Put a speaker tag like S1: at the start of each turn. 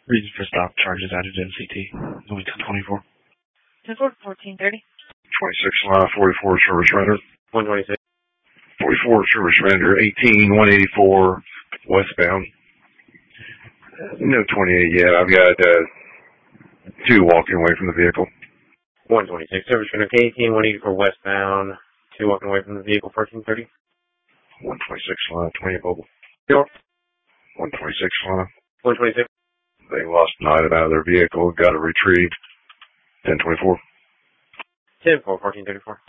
S1: Reason for stop charges added to NCT. Only 1024.
S2: 1430.
S3: 26 line 44 service render.
S4: 126.
S3: 44 service render 18184 westbound. No 28 yet. I've got two walking away from the vehicle.
S4: 126 service render K18 184 westbound. Two walking away from the vehicle 1430.
S3: 126 line 20 mobile.
S4: York.
S3: 126 line.
S4: 126.
S3: They lost an item out of their vehicle. Got it retrieved. 1024.
S4: 10-4 1434.